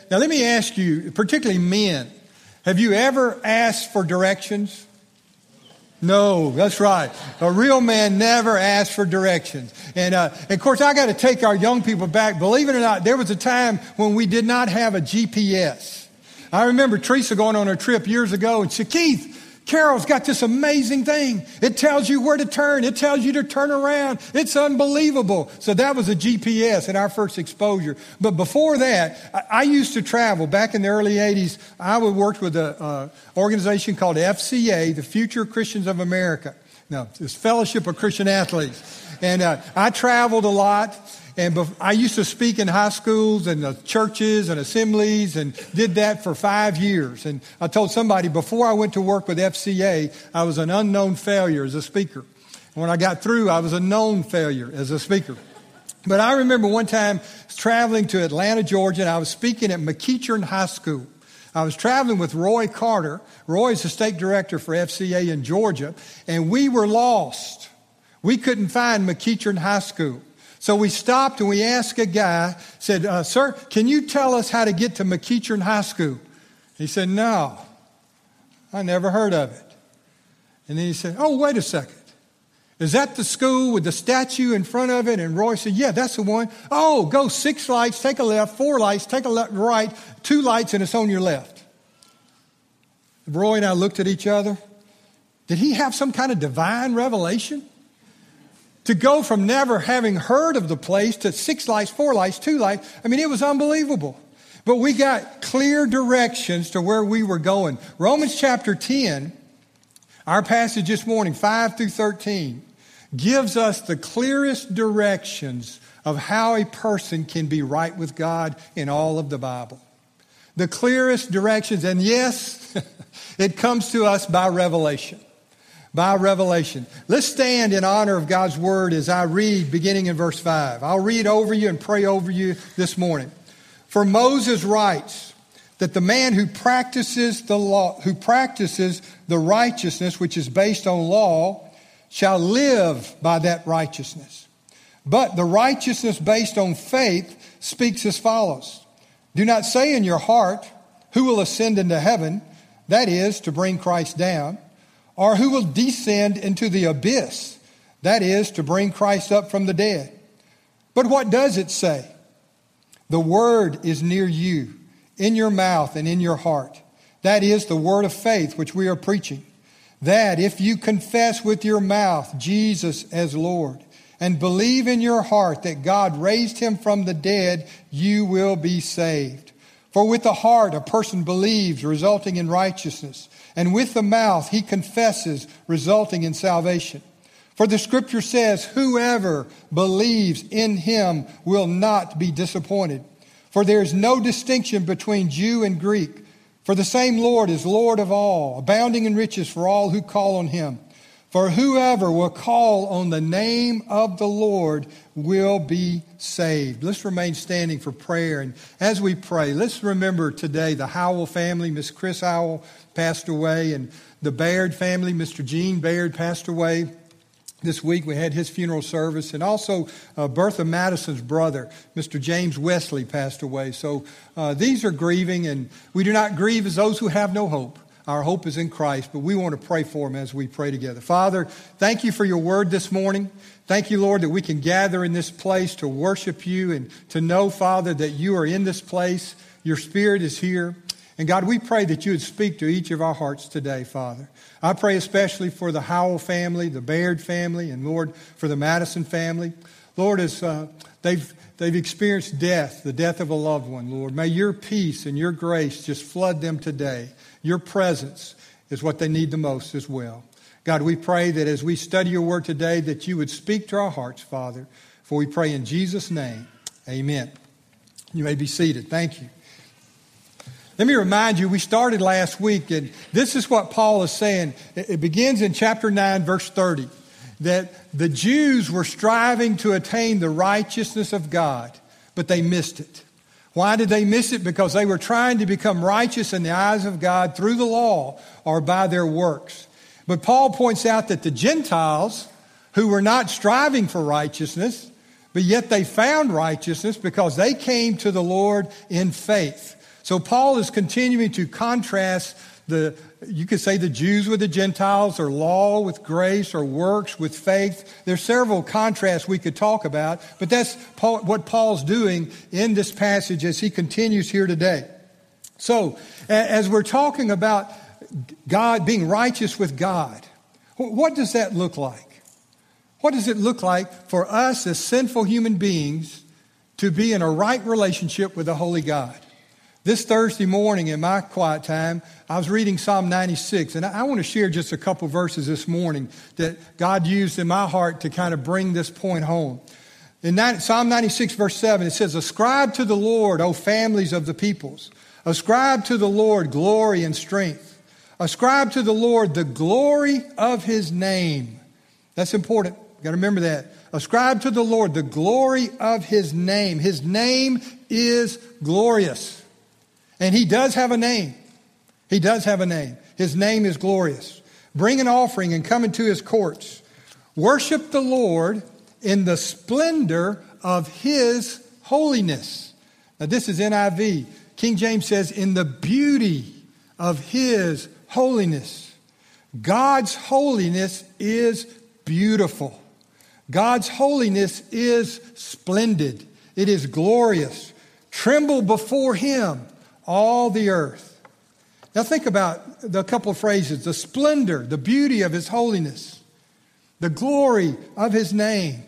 Now let me ask you, particularly men, have you ever asked for directions? No, that's right. A real man never asks for directions. And of course, I got to take our young people back. Believe it or not, there was a time when we did not have a GPS. I remember Teresa going on a trip years ago and said, Keith, Carol's got this amazing thing. It tells you where to turn. It tells you to turn around. It's unbelievable. So that was a GPS in our first exposure. But before that, I used to travel. Back in the early 80s, I worked with an organization called FCA, the Future Christians of America. No, it's Fellowship of Christian Athletes. And I traveled a lot. And I used to speak in high schools and churches and assemblies and did that for 5 years. And I told somebody before I went to work with FCA, I was an unknown failure as a speaker. When I got through, I was a known failure as a speaker. But I remember one time traveling to Atlanta, Georgia, and I was speaking at McEachern High School. I was traveling with Roy Carter. Roy is the state director for FCA in Georgia, and we were lost. We couldn't find McEachern High School. So we stopped and we asked a guy, said, sir, can you tell us how to get to McEachern High School? He said, no, I never heard of it. And then he said, oh, wait a second. Is that the school with the statue in front of it? And Roy said, yeah, that's the one. Oh, go 6 lights, take a left, 4 lights, take a left, right, 2 lights, and it's on your left. Roy and I looked at each other. Did he have some kind of divine revelation? To go from never having heard of the place to 6 lights, 4 lights, 2 lights. I mean, it was unbelievable. But we got clear directions to where we were going. Romans chapter 10, our passage this morning, 5 through 13, gives us the clearest directions of how a person can be right with God in all of the Bible. The clearest directions. And yes, it comes to us by revelation. By revelation. Let's stand in honor of God's word as I read beginning in verse 5. I'll read over you and pray over you this morning. For Moses writes that the man who practices the law, who practices the righteousness which is based on law, shall live by that righteousness. But the righteousness based on faith speaks as follows. Do not say in your heart, who will ascend into heaven, that is, to bring Christ down, or who will descend into the abyss, that is, to bring Christ up from the dead. But what does it say? The word is near you, in your mouth and in your heart. That is the word of faith which we are preaching. That if you confess with your mouth Jesus as Lord, and believe in your heart that God raised him from the dead, you will be saved. For with the heart a person believes, resulting in righteousness, and with the mouth he confesses, resulting in salvation. For the scripture says, whoever believes in him will not be disappointed. For there is no distinction between Jew and Greek. For the same Lord is Lord of all, abounding in riches for all who call on him. For whoever will call on the name of the Lord will be saved. Let's remain standing for prayer. And as we pray, let's remember today the Howell family. Miss Chris Howell passed away, and the Baird family, Mr. Gene Baird, passed away. This week we had his funeral service, and also Bertha Madison's brother, Mr. James Wesley, passed away. So these are grieving, and we do not grieve as those who have no hope. Our hope is in Christ, but we want to pray for him as we pray together. Father, thank you for your word this morning. Thank you, Lord, that we can gather in this place to worship you and to know, Father, that you are in this place. Your Spirit is here. And God, we pray that you would speak to each of our hearts today, Father. I pray especially for the Howell family, the Baird family, and Lord, for the Madison family. Lord, as they've experienced death, the death of a loved one, Lord, may your peace and your grace just flood them today. Your presence is what they need the most as well. God, we pray that as we study your word today, that you would speak to our hearts, Father. For we pray in Jesus' name, amen. You may be seated. Thank you. Let me remind you, we started last week, and this is what Paul is saying. It begins in chapter 9, verse 30, that the Jews were striving to attain the righteousness of God, but they missed it. Why did they miss it? Because they were trying to become righteous in the eyes of God through the law or by their works. But Paul points out that the Gentiles, who were not striving for righteousness, but yet they found righteousness because they came to the Lord in faith. So Paul is continuing to contrast you could say the Jews with the Gentiles, or law with grace, or works with faith. There's several contrasts we could talk about, but that's what Paul's doing in this passage as he continues here today. So, as we're talking about God being righteous with God, what does that look like? What does it look like for us as sinful human beings to be in a right relationship with a holy God? This Thursday morning in my quiet time, I was reading Psalm 96, and I want to share just a couple verses this morning that God used in my heart to kind of bring this point home. In Psalm 96, verse 7, it says, "Ascribe to the Lord, O families of the peoples. Ascribe to the Lord glory and strength. Ascribe to the Lord the glory of His name." That's important. You've got to remember that. Ascribe to the Lord the glory of His name. His name is glorious. And He does have a name. He does have a name. His name is glorious. Bring an offering and come into His courts. Worship the Lord in the splendor of His holiness. Now this is NIV. King James says, in the beauty of His holiness. God's holiness is beautiful. God's holiness is splendid. It is glorious. Tremble before Him, all the earth. Now think about the couple of phrases. The splendor, the beauty of His holiness. The glory of His name.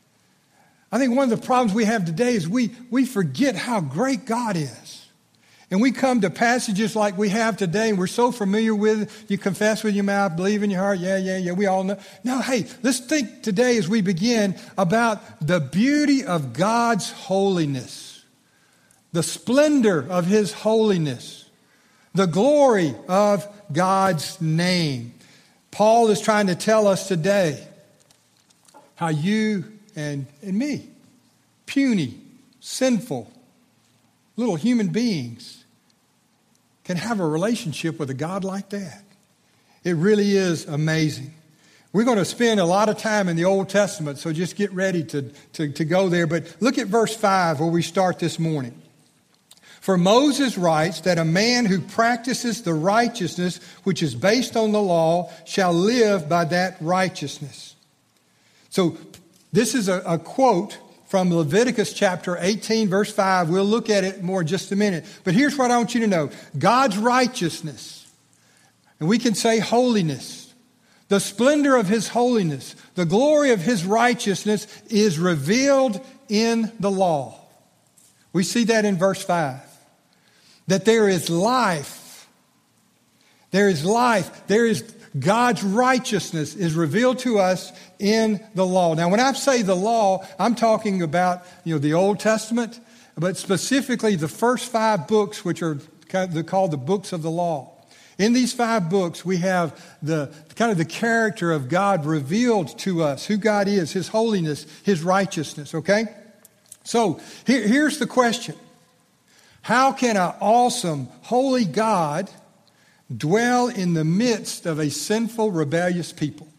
I think one of the problems we have today is we forget how great God is. And we come to passages like we have today, and we're so familiar with it. You confess with your mouth, believe in your heart. Yeah, we all know. No, hey, let's think today as we begin about the beauty of God's holiness. The splendor of His holiness. The glory of God's name. Paul is trying to tell us today how you and me, puny, sinful, little human beings, can have a relationship with a God like that. It really is amazing. We're going to spend a lot of time in the Old Testament, so just get ready to go there. But look at verse 5 where we start this morning. For Moses writes that a man who practices the righteousness which is based on the law shall live by that righteousness. So this is a quote from Leviticus chapter 18, verse 5. We'll look at it more in just a minute. But here's what I want you to know. God's righteousness, and we can say holiness, the splendor of His holiness, the glory of His righteousness is revealed in the law. We see that in verse 5. That there is life. There is life. There is God's righteousness is revealed to us in the law. Now, when I say the law, I'm talking about, the Old Testament, but specifically the first 5 books, which are called the books of the law. In these 5 books, we have the character of God revealed to us, who God is, His holiness, His righteousness, okay? So, here's the question. How can an awesome, holy God dwell in the midst of a sinful, rebellious people?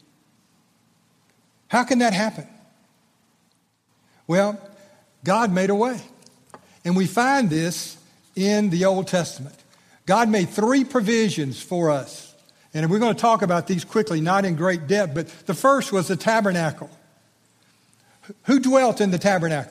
How can that happen? Well, God made a way. And we find this in the Old Testament. God made 3 provisions for us. And we're going to talk about these quickly, not in great depth, but the first was the tabernacle. Who dwelt in the tabernacle?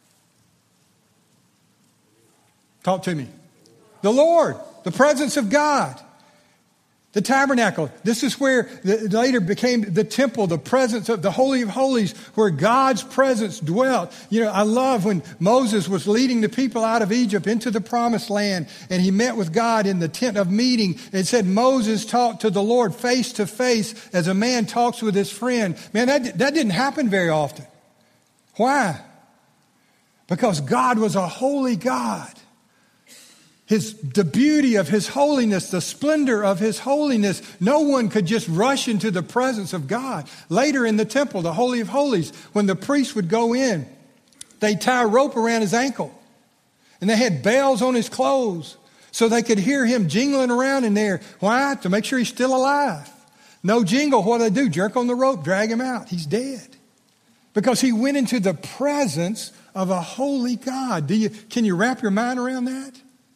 Talk to me. The Lord, the presence of God. The tabernacle. This is where later became the temple, the presence of the Holy of Holies, where God's presence dwelt. I love when Moses was leading the people out of Egypt into the promised land, and he met with God in the tent of meeting. And it said Moses talked to the Lord face to face as a man talks with his friend. Man, that didn't happen very often. Why? Because God was a holy God. The beauty of His holiness, the splendor of His holiness, no one could just rush into the presence of God. Later in the temple, the Holy of Holies, when the priest would go in, they'd tie a rope around his ankle. And they had bells on his clothes so they could hear him jingling around in there. Why? To make sure he's still alive. No jingle, what do they do? Jerk on the rope, drag him out. He's dead. Because he went into the presence of a holy God. Can you wrap your mind around that?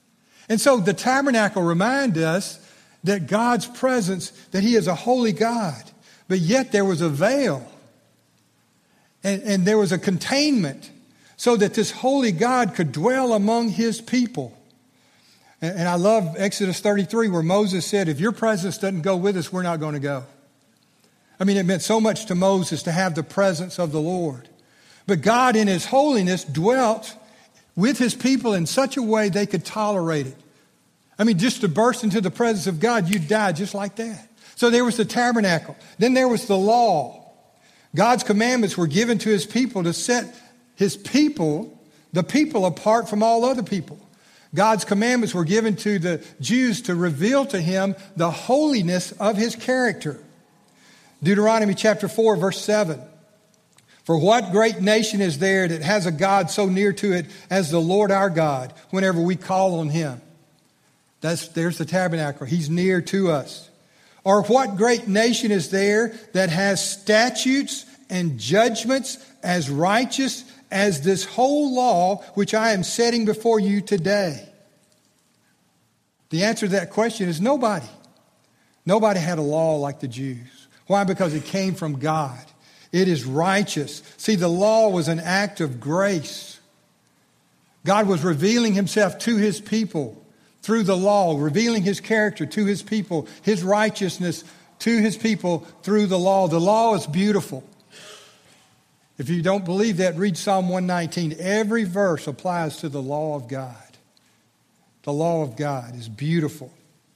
And so the tabernacle reminds us that God's presence, that he is a holy God. But yet there was a veil. And there was a containment so that this holy God could dwell among his people. And I love Exodus 33 where Moses said, if your presence doesn't go with us, we're not going to go. I mean, it meant so much to Moses to have the presence of the Lord. But God in his holiness dwelt with his people in such a way they could tolerate it. I mean, just to burst into the presence of God, you'd die just like that. So there was the tabernacle. Then there was the law. God's commandments were given to his people to set his people, the people, apart from all other people. God's commandments were given to the Jews to reveal to him the holiness of his character. Deuteronomy chapter 4, verse 7. For what great nation is there that has a God so near to it as the Lord our God, whenever we call on him? There's the tabernacle. He's near to us. Or what great nation is there that has statutes and judgments as righteous as this whole law which I am setting before you today? The answer to that question is nobody. Nobody had a law like the Jews. Why? Because it came from God. It is righteous. See, the law was an act of grace. God was revealing himself to his people through the law, revealing his character to his people, his righteousness to his people through the law. The law is beautiful. If you don't believe that, read Psalm 119. Every verse applies to the law of God. The law of God is beautiful.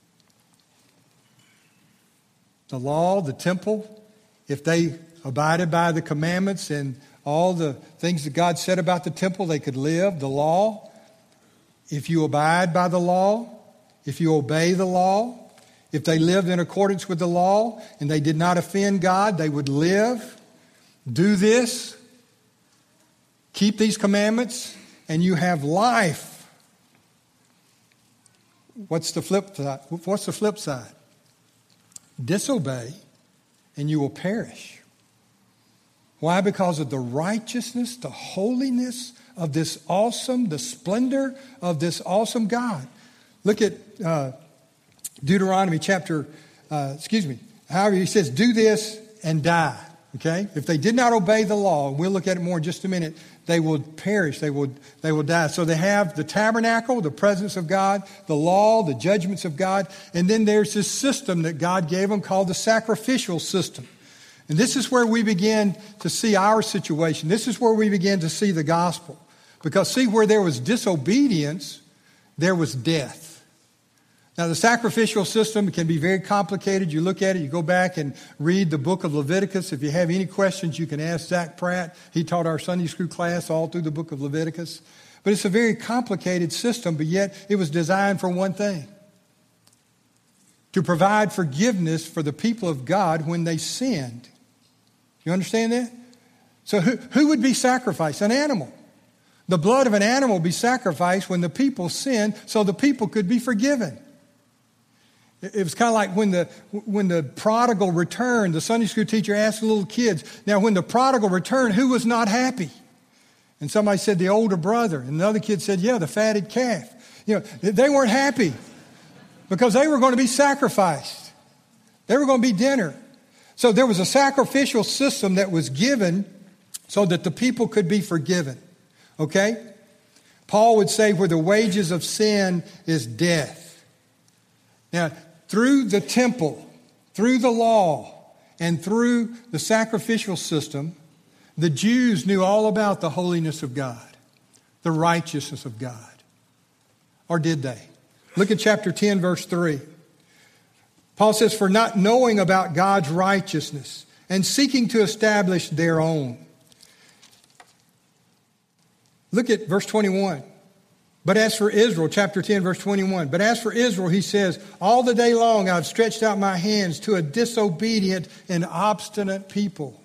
The law, the temple, if they abided by the commandments and all the things that God said about the temple, they could live. The law, if you abide by the law, if you obey the law, if they lived in accordance with the law and they did not offend God, they would live. Do this, keep these commandments, and you have life. What's the flip side? What's the flip side? Disobey, and you will perish. Why? Because of the righteousness, the holiness of this awesome, the splendor of this awesome God. Look at Deuteronomy however, he says, do this and die. Okay? If they did not obey the law, we'll look at it more in just a minute, they will perish, they will die. So they have the tabernacle, the presence of God, the law, the judgments of God, and then there's this system that God gave them called the sacrificial system. And this is where we begin to see our situation. This is where we begin to see the gospel. Because see, where there was disobedience, there was death. Now, the sacrificial system can be very complicated. You look at it, you go back and read the book of Leviticus. If you have any questions, you can ask Zach Pratt. He taught our Sunday school class all through the book of Leviticus. But it's a very complicated system, but yet it was designed for one thing: to provide forgiveness for the people of God when they sinned. You understand that? So who would be sacrificed? An animal. The blood of an animal would be sacrificed when the people sinned so the people could be forgiven. It was kind of like when the prodigal returned, the Sunday school teacher asked the little kids, now when the prodigal returned, who was not happy? And somebody said the older brother. And another kid said, yeah, the fatted calf. You know, they weren't happy because they were going to be sacrificed. They were going to be dinner. So there was a sacrificial system that was given so that the people could be forgiven. Okay? Paul would say where the wages of sin is death. Now, through the temple, through the law, and through the sacrificial system, the Jews knew all about the holiness of God, the righteousness of God. Or did they? Look at chapter 10, verse 3. Paul says, for not knowing about God's righteousness and seeking to establish their own. Look at verse 21. But as for Israel, chapter 10, verse 21, but as for Israel, he says, all the day long I've stretched out my hands to a disobedient and obstinate people.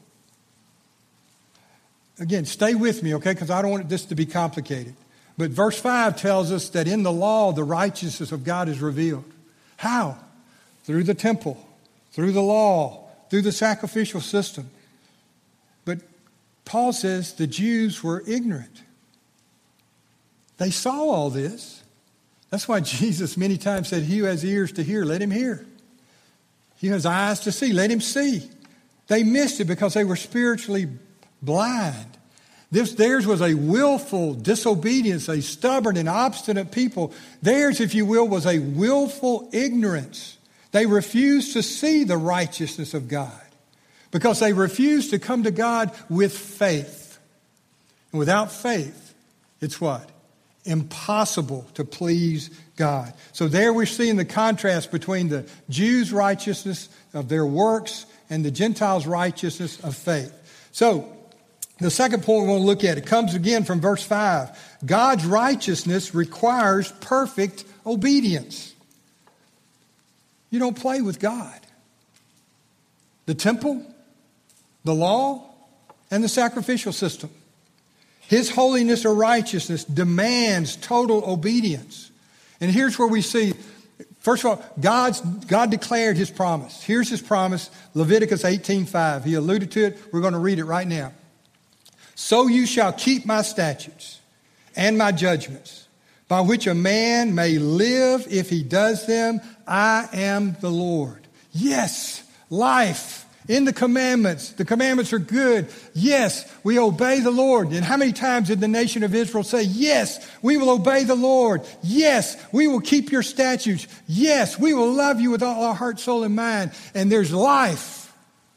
Again, stay with me, okay, because I don't want this to be complicated. But verse 5 tells us that in the law, the righteousness of God is revealed. How? Through the temple, through the law, through the sacrificial system. But Paul says the Jews were ignorant. They saw all this. That's why Jesus many times said, he who has ears to hear, let him hear. He who has eyes to see, let him see. They missed it because they were spiritually blind. Theirs was a willful disobedience, a stubborn and obstinate people. Theirs, if you will, was a willful ignorance. They refused to see the righteousness of God because they refused to come to God with faith. And without faith, it's what? Impossible to please God. So there we're seeing the contrast between the Jews' righteousness of their works and the Gentiles' righteousness of faith. So the second point we want to look at, it comes again from verse 5. God's righteousness requires perfect obedience. You don't play with God. The temple, the law, and the sacrificial system. His holiness or righteousness demands total obedience. And here's where we see, first of all, God declared his promise. Here's his promise, Leviticus 18:5. He alluded to it. We're going to read it right now. So you shall keep my statutes and my judgments, by which a man may live if he does them. I am the Lord. Yes, life in the commandments. The commandments are good. Yes, we obey the Lord. And how many times did the nation of Israel say, yes, we will obey the Lord. Yes, we will keep your statutes. Yes, we will love you with all our heart, soul, and mind. And there's life.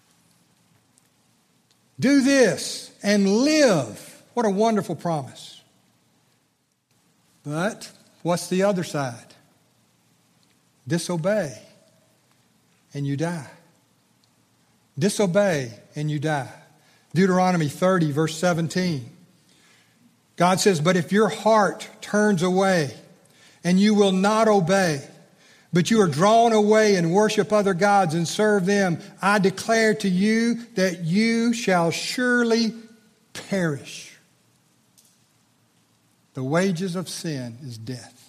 Do this and live. What a wonderful promise. But what's the other side? Disobey and you die. Disobey and you die. Deuteronomy 30, verse 17. God says, but if your heart turns away and you will not obey, but you are drawn away and worship other gods and serve them, I declare to you that you shall surely perish. The wages of sin is death.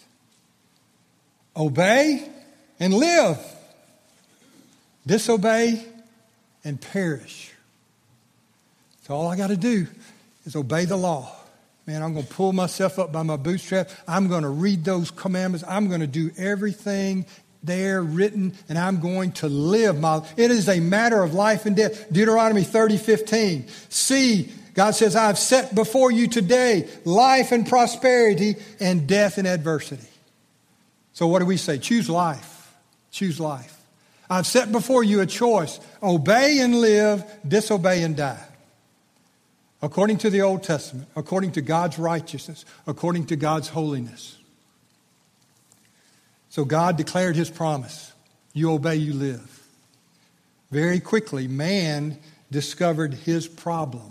Obey and live. Disobey and perish. So all I got to do is obey the law. Man, I'm going to pull myself up by my bootstrap. I'm going to read those commandments. I'm going to do everything there written, and I'm going to live it is a matter of life and death. Deuteronomy 30:15. See, God says, I have set before you today life and prosperity and death and adversity. So what do we say? Choose life. Choose life. I've set before you a choice. Obey and live, disobey and die. According to the Old Testament, according to God's righteousness, according to God's holiness. So God declared his promise. You obey, you live. Very quickly, man discovered his problem.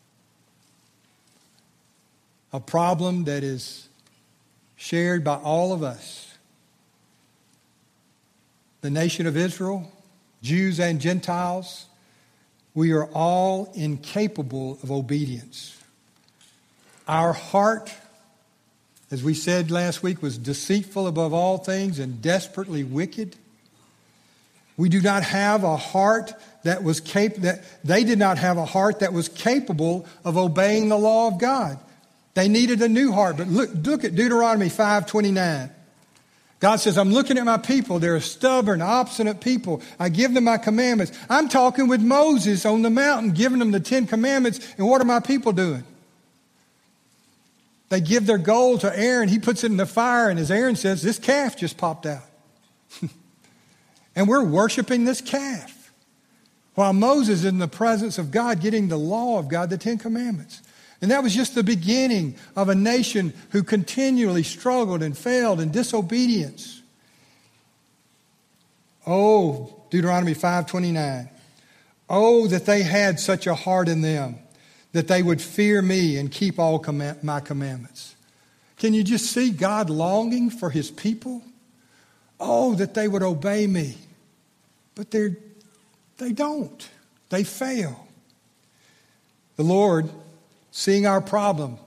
A problem that is shared by all of us. The nation of Israel, Jews and Gentiles, we are all incapable of obedience. Our heart, as we said last week, was deceitful above all things and desperately wicked. We do not have a heart that was they did not have a heart that was capable of obeying the law of God. They needed a new heart. But look at Deuteronomy 5:29. God says, I'm looking at my people. They're a stubborn, obstinate people. I give them my commandments. I'm talking with Moses on the mountain, giving them the 10 commandments. And what are my people doing? They give their gold to Aaron. He puts it in the fire. And as Aaron says, this calf just popped out. And we're worshiping this calf. While Moses is in the presence of God, getting the law of God, the 10 commandments. And that was just the beginning of a nation who continually struggled and failed in disobedience. Oh, Deuteronomy 5:29. Oh, that they had such a heart in them, that they would fear me and keep all my commandments. Can you just see God longing for his people? Oh, that they would obey me. But they don't. They fail. The Lord, seeing our problem,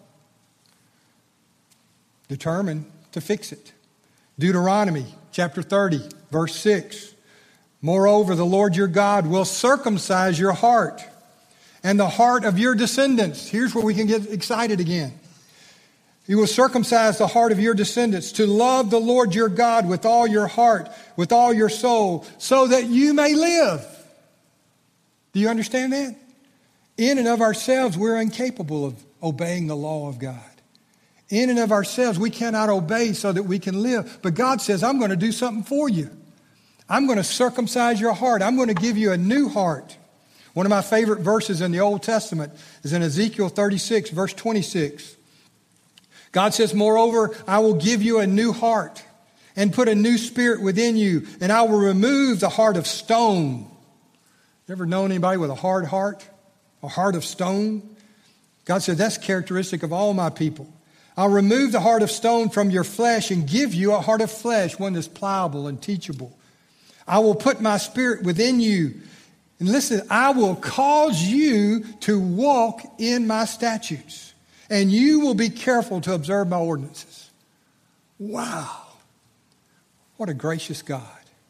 determined to fix it. Deuteronomy chapter 30, verse 6. Moreover, the Lord your God will circumcise your heart and the heart of your descendants. Here's where we can get excited again. You will circumcise the heart of your descendants to love the Lord your God with all your heart, with all your soul, so that you may live. Do you understand that? In and of ourselves, we're incapable of obeying the law of God. In and of ourselves, we cannot obey so that we can live. But God says, I'm going to do something for you. I'm going to circumcise your heart. I'm going to give you a new heart. One of my favorite verses in the Old Testament is in Ezekiel 36, verse 26. God says, moreover, I will give you a new heart and put a new spirit within you, and I will remove the heart of stone. You ever known anybody with a hard heart? A heart of stone? God said, that's characteristic of all my people. I'll remove the heart of stone from your flesh and give you a heart of flesh, one that's pliable and teachable. I will put my spirit within you. And listen, I will cause you to walk in my statutes. And you will be careful to observe my ordinances. Wow. What a gracious God.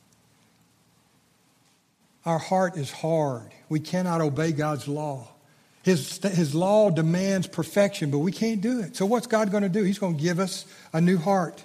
Our heart is hard. We cannot obey God's law. His law demands perfection, but we can't do it. So what's God going to do? He's going to give us a new heart.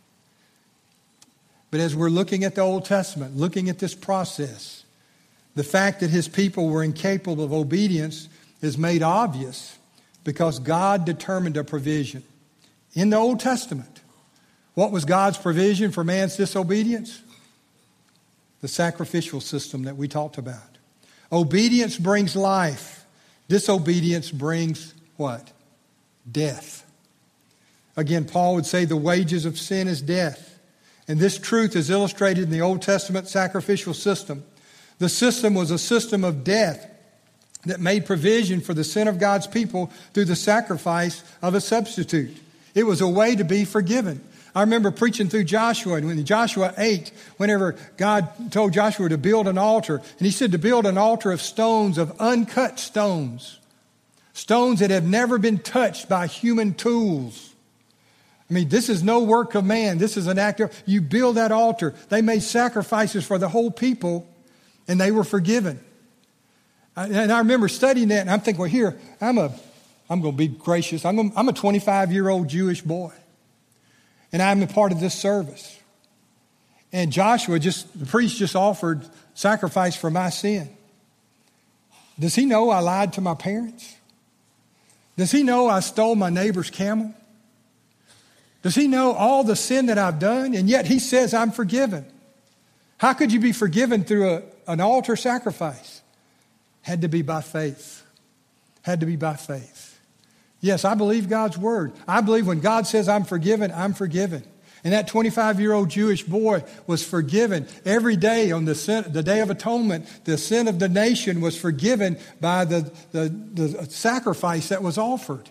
But as we're looking at the Old Testament, looking at this process, the fact that his people were incapable of obedience is made obvious because God determined a provision. In the Old Testament, what was God's provision for man's disobedience? The sacrificial system that we talked about. Obedience brings life. Disobedience brings what? Death. Again, Paul would say the wages of sin is death. And this truth is illustrated in the Old Testament sacrificial system. The system was a system of death that made provision for the sin of God's people through the sacrifice of a substitute. It was a way to be forgiven. I remember preaching through Joshua, and in Joshua 8, whenever God told Joshua to build an altar, and he said to build an altar of stones, of uncut stones, stones that have never been touched by human tools. I mean, this is no work of man. This is an act of, you build that altar. They made sacrifices for the whole people, and they were forgiven. And I remember studying that, and I'm thinking, well, here, I'm going to be gracious. I'm a 25-year-old Jewish boy, and I'm a part of this service. And the priest just offered sacrifice for my sin. Does he know I lied to my parents? Does he know I stole my neighbor's camel? Does he know all the sin that I've done? And yet he says I'm forgiven. How could you be forgiven through an altar sacrifice? Had to be by faith. Had to be by faith. Yes, I believe God's word. I believe when God says I'm forgiven, I'm forgiven. And that 25-year-old Jewish boy was forgiven every day on the Day of Atonement. The sin of the nation was forgiven by the sacrifice that was offered.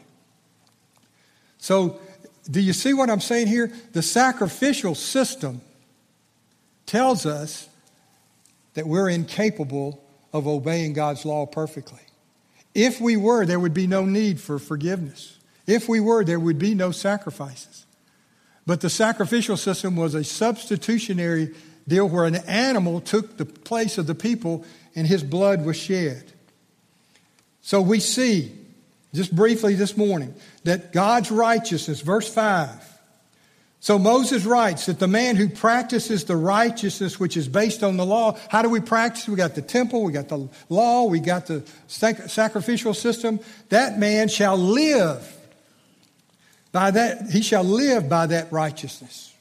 So, do you see what I'm saying here? The sacrificial system tells us that we're incapable of obeying God's law perfectly. If we were, there would be no need for forgiveness. If we were, there would be no sacrifices. But the sacrificial system was a substitutionary deal where an animal took the place of the people and his blood was shed. So we see, just briefly this morning, that God's righteousness, verse 5. So Moses writes that the man who practices the righteousness which is based on the law, how do we practice? We got the temple, we got the law, we got the sacrificial system. That man shall live by that. He shall live by that righteousness.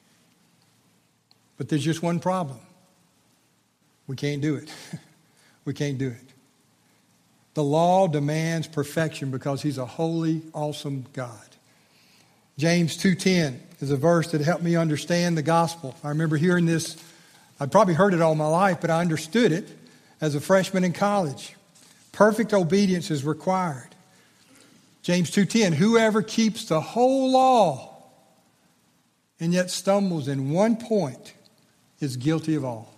But there's just one problem. We can't do it. We can't do it. The law demands perfection because he's a holy, awesome God. James 2:10 is a verse that helped me understand the gospel. I remember hearing this. I'd probably heard it all my life, but I understood it as a freshman in college. Perfect obedience is required. James 2:10, whoever keeps the whole law and yet stumbles in one point is guilty of all.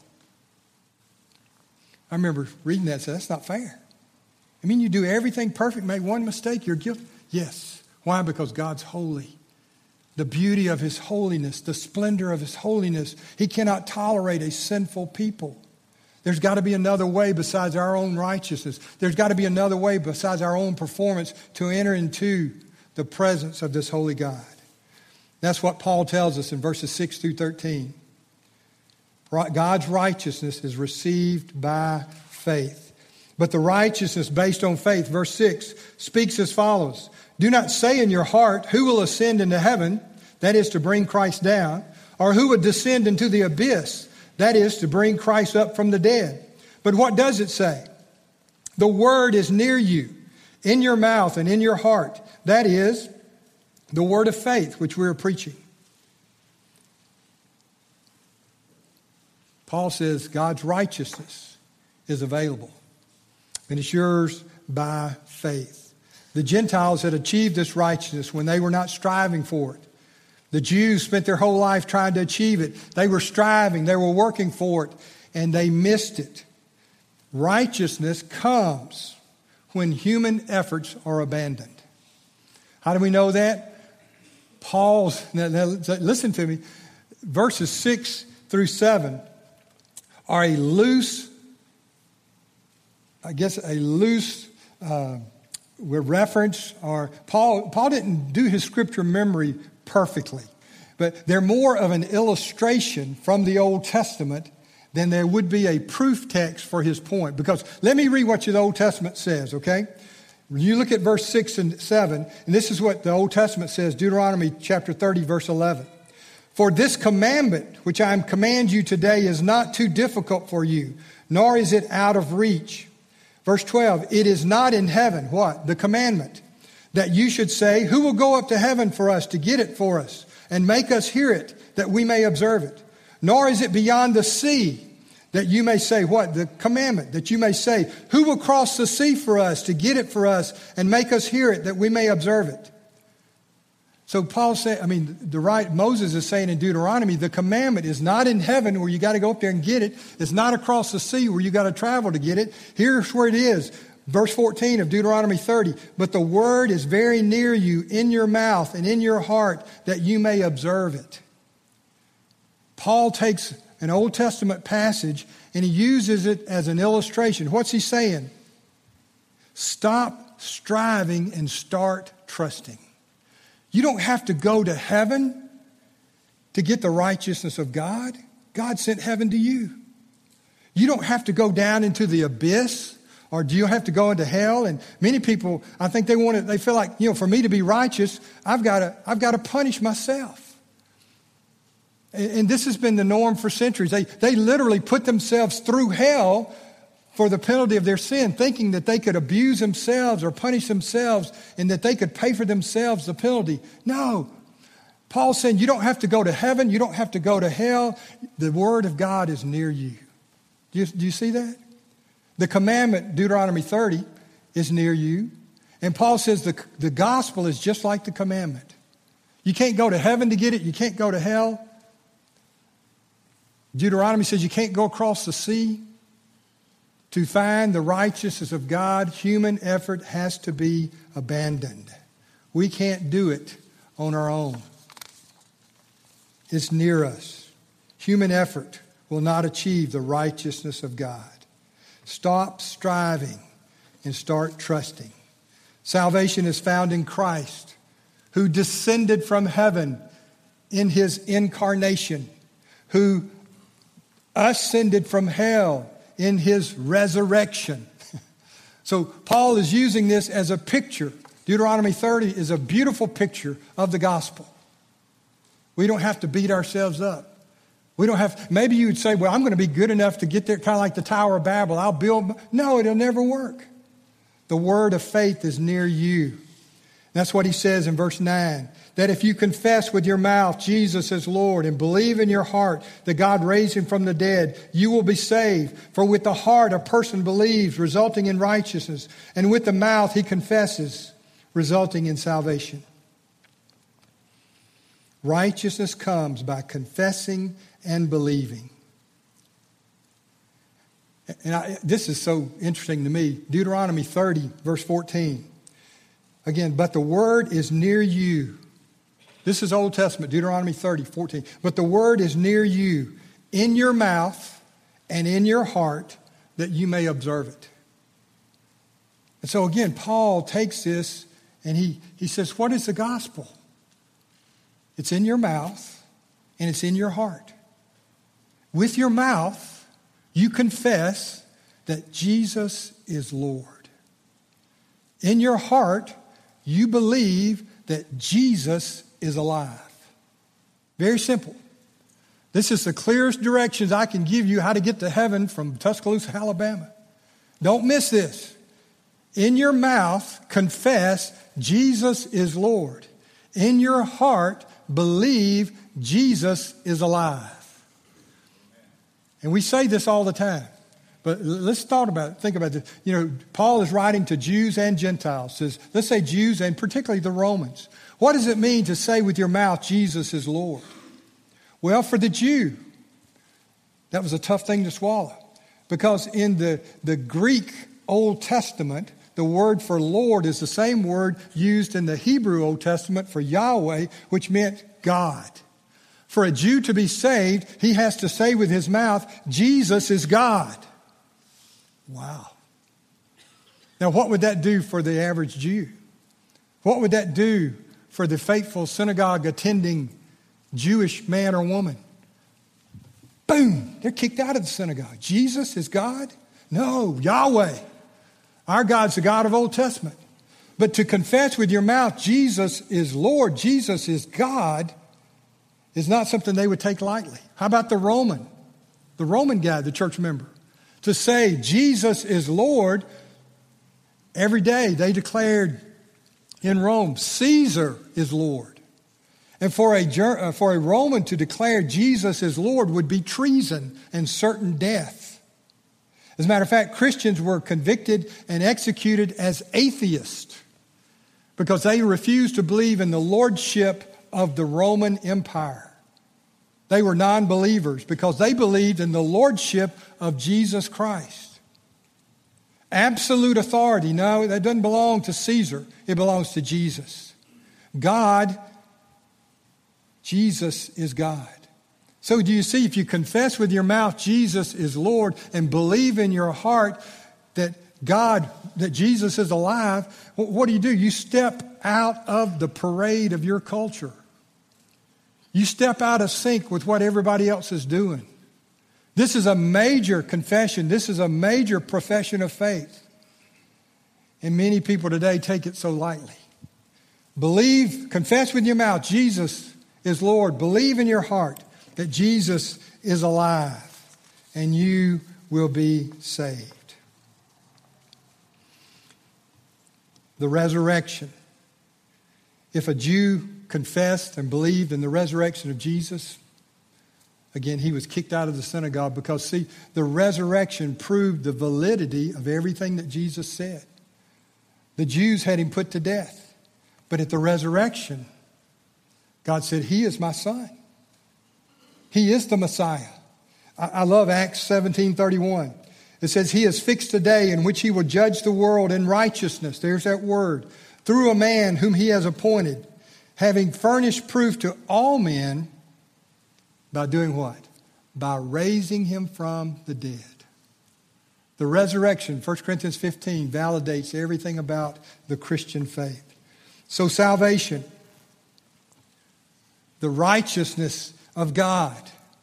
I remember reading that and said, that's not fair. I mean, you do everything perfect, make one mistake, you're guilty. Yes. Why? Because God's holy. The beauty of his holiness, the splendor of his holiness. He cannot tolerate a sinful people. There's got to be another way besides our own righteousness. There's got to be another way besides our own performance to enter into the presence of this holy God. That's what Paul tells us in verses 6 through 13. God's righteousness is received by faith. But the righteousness based on faith, verse 6, speaks as follows. Do not say in your heart, who will ascend into heaven, that is to bring Christ down, or who would descend into the abyss, that is to bring Christ up from the dead. But what does it say? The word is near you, in your mouth and in your heart. That is the word of faith which we are preaching. Paul says God's righteousness is available, and it's yours by faith. The Gentiles had achieved this righteousness when they were not striving for it. The Jews spent their whole life trying to achieve it. They were striving, they were working for it, and they missed it. Righteousness comes when human efforts are abandoned. How do we know that? Now listen to me. Verses 6 through 7 are a loose reference. Or Paul didn't do his scripture memory perfectly, but they're more of an illustration from the Old Testament than there would be a proof text for his point. Because let me read what the Old Testament says, okay? You look at verse 6 and 7, and this is what the Old Testament says, Deuteronomy chapter 30, verse 11. For this commandment, which I command you today, is not too difficult for you, nor is it out of reach. Verse 12, it is not in heaven, what? The commandment, that you should say, who will go up to heaven for us to get it for us, and make us hear it, that we may observe it? Nor is it beyond the sea, that you may say, what? The commandment, that you may say, who will cross the sea for us to get it for us and make us hear it that we may observe it? So Moses is saying in Deuteronomy, the commandment is not in heaven where you got to go up there and get it. It's not across the sea where you got to travel to get it. Here's where it is. Verse 14 of Deuteronomy 30, but the word is very near you, in your mouth and in your heart, that you may observe it. Paul takes an Old Testament passage and he uses it as an illustration. What's he saying? Stop striving and start trusting. You don't have to go to heaven to get the righteousness of God. God sent heaven to you. You don't have to go down into the abyss, or do you have to go into hell? And many people, I think they feel like, for me to be righteous, I've got to punish myself. And this has been the norm for centuries. They literally put themselves through hell for the penalty of their sin, thinking that they could abuse themselves or punish themselves and that they could pay for themselves the penalty. No. Paul's saying you don't have to go to heaven. You don't have to go to hell. The word of God is near you. Do you see that? The commandment, Deuteronomy 30, is near you. And Paul says the gospel is just like the commandment. You can't go to heaven to get it. You can't go to hell. Deuteronomy says you can't go across the sea. To find the righteousness of God, human effort has to be abandoned. We can't do it on our own. It's near us. Human effort will not achieve the righteousness of God. Stop striving and start trusting. Salvation is found in Christ, who descended from heaven in his incarnation, who ascended from hell in his resurrection. So Paul is using this as a picture. Deuteronomy 30 is a beautiful picture of the gospel. We don't have to beat ourselves up. Maybe you'd say, well, I'm going to be good enough to get there, kind of like the Tower of Babel. I'll build. No, it'll never work. The word of faith is near you. That's what he says in verse 9. That if you confess with your mouth Jesus as Lord and believe in your heart that God raised him from the dead, you will be saved. For with the heart a person believes, resulting in righteousness, and with the mouth he confesses, resulting in salvation. Righteousness comes by confessing and believing. And this is so interesting to me. Deuteronomy 30, verse 14. Again, but the word is near you. This is Old Testament, Deuteronomy 30, 14. But the word is near you, in your mouth and in your heart, that you may observe it. And so again, Paul takes this And he says, what is the gospel? It's in your mouth and it's in your heart. With your mouth, you confess that Jesus is Lord. In your heart, you believe that Jesus is alive. Very simple. This is the clearest directions I can give you how to get to heaven from Tuscaloosa, Alabama. Don't miss this. In your mouth, confess Jesus is Lord. In your heart, believe Jesus is alive. And we say this all the time. But let's think about this. You know, Paul is writing to Jews and Gentiles. Says, let's say Jews and particularly the Romans. What does it mean to say with your mouth, Jesus is Lord? Well, for the Jew, that was a tough thing to swallow. Because in the Greek Old Testament, the word for Lord is the same word used in the Hebrew Old Testament for Yahweh, which meant God. For a Jew to be saved, he has to say with his mouth, Jesus is God. Wow. Now, what would that do for the average Jew? What would that do for the faithful synagogue attending Jewish man or woman? Boom, they're kicked out of the synagogue. Jesus is God? No, Yahweh. Our God's the God of Old Testament. But to confess with your mouth Jesus is Lord, Jesus is God, is not something they would take lightly. How about the Roman guy, the church member? To say Jesus is Lord, every day they declared in Rome, Caesar is Lord. And for a Roman to declare Jesus is Lord would be treason and certain death. As a matter of fact, Christians were convicted and executed as atheists because they refused to believe in the lordship of the Roman Empire. They were non-believers because they believed in the lordship of Jesus Christ. Absolute authority. No, that doesn't belong to Caesar. It belongs to Jesus. God, Jesus is God. So do you see, if you confess with your mouth Jesus is Lord and believe in your heart that Jesus is alive, what do? You step out of the parade of your culture. You step out of sync with what everybody else is doing. This is a major confession. This is a major profession of faith. And many people today take it so lightly. Confess with your mouth, Jesus is Lord. Believe in your heart that Jesus is alive, and you will be saved. The resurrection. If a Jew confessed and believed in the resurrection of Jesus, again, he was kicked out of the synagogue because, see, the resurrection proved the validity of everything that Jesus said. The Jews had him put to death. But at the resurrection, God said, He is my Son. He is the Messiah. I love Acts 17:31. It says, He has fixed a day in which He will judge the world in righteousness. There's that word. Through a man whom He has appointed, having furnished proof to all men by doing what? By raising Him from the dead. The resurrection, 1 Corinthians 15, validates everything about the Christian faith. So salvation, the righteousness of God.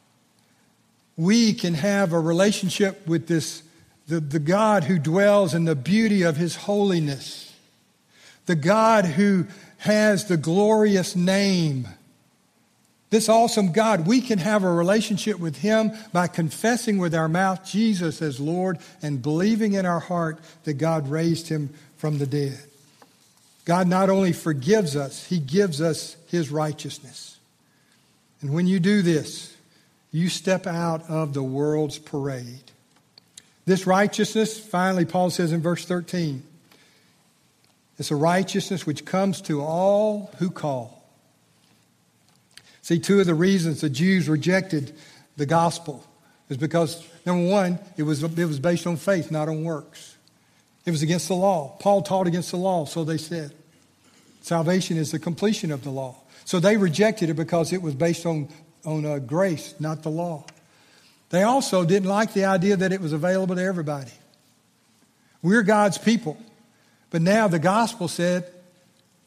We can have a relationship with the God who dwells in the beauty of His holiness. The God who has the glorious name. This awesome God, we can have a relationship with Him by confessing with our mouth Jesus as Lord and believing in our heart that God raised Him from the dead. God not only forgives us, He gives us His righteousness. And when you do this, you step out of the world's parade. This righteousness, finally, Paul says in verse 13, it's a righteousness which comes to all who call. See, two of the reasons the Jews rejected the gospel is because, number one, it was based on faith, not on works. It was against the law. Paul taught against the law, so they said. Salvation is the completion of the law. So they rejected it because it was based on grace, not the law. They also didn't like the idea that it was available to everybody. We're God's people. But now the gospel said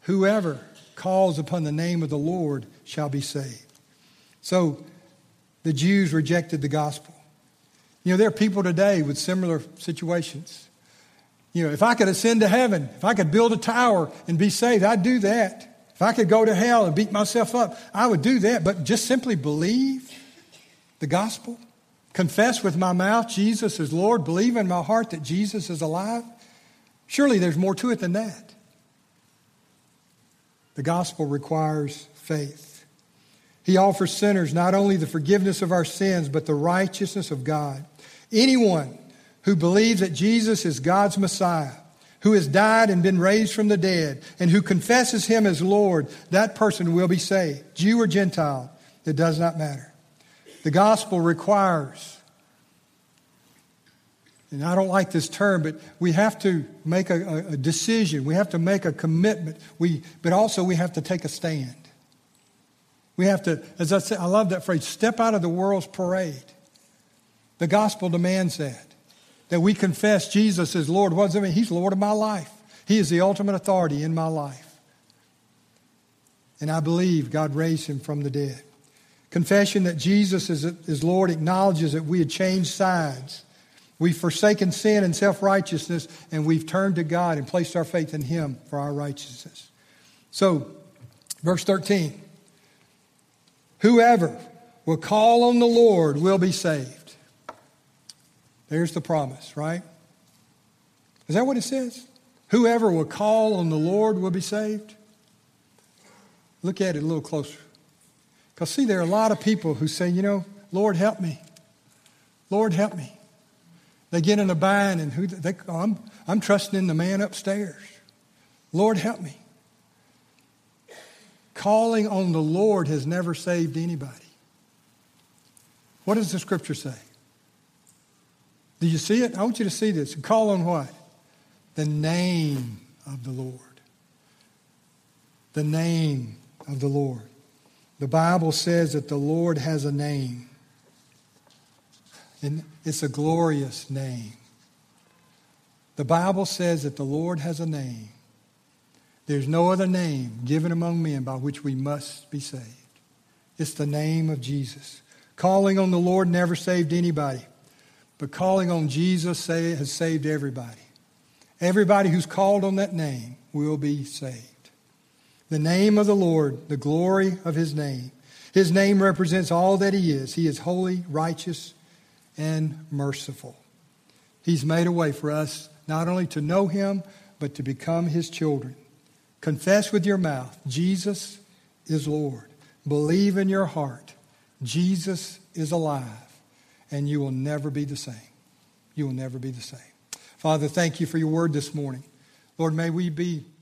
Whoever calls upon the name of the Lord shall be saved. So the Jews rejected the gospel. You know, there are people today with similar situations. You know, if I could ascend to heaven, if I could build a tower and be saved, I'd do that. If I could go to hell and beat myself up, I would do that. But just simply believe the gospel, confess with my mouth Jesus is Lord, believe in my heart that Jesus is alive. Surely there's more to it than that. The gospel requires faith. He offers sinners not only the forgiveness of our sins, but the righteousness of God. Anyone who believes that Jesus is God's Messiah, who has died and been raised from the dead, and who confesses him as Lord, that person will be saved. Jew or Gentile, it does not matter. The gospel requires, and I don't like this term, but we have to make a decision. We have to make a commitment. But also we have to take a stand. We have to, as I said, I love that phrase, step out of the world's parade. The gospel demands that we confess Jesus as Lord. What does it mean? He's Lord of my life. He is the ultimate authority in my life. And I believe God raised him from the dead. Confession that Jesus is Lord acknowledges that we had changed sides. We've forsaken sin and self-righteousness, and we've turned to God and placed our faith in him for our righteousness. So, verse 13. Whoever will call on the Lord will be saved. There's the promise, right? Is that what it says? Whoever will call on the Lord will be saved. Look at it a little closer. Because see, there are a lot of people who say, you know, Lord, help me. Lord, help me. They get in a bind and I'm trusting in the man upstairs. Lord, help me. Calling on the Lord has never saved anybody. What does the scripture say? Do you see it? I want you to see this. Call on what? The name of the Lord. The name of the Lord. The Bible says that the Lord has a name. And it's a glorious name. The Bible says that the Lord has a name. There's no other name given among men by which we must be saved. It's the name of Jesus. Calling on the Lord never saved anybody. But calling on Jesus has saved everybody. Everybody who's called on that name will be saved. The name of the Lord, the glory of his name. His name represents all that he is. He is holy, righteous, and merciful. He's made a way for us not only to know him, but to become his children. Confess with your mouth, Jesus is Lord. Believe in your heart, Jesus is alive, and you will never be the same. You will never be the same. Father, thank you for your word this morning. Lord, may we be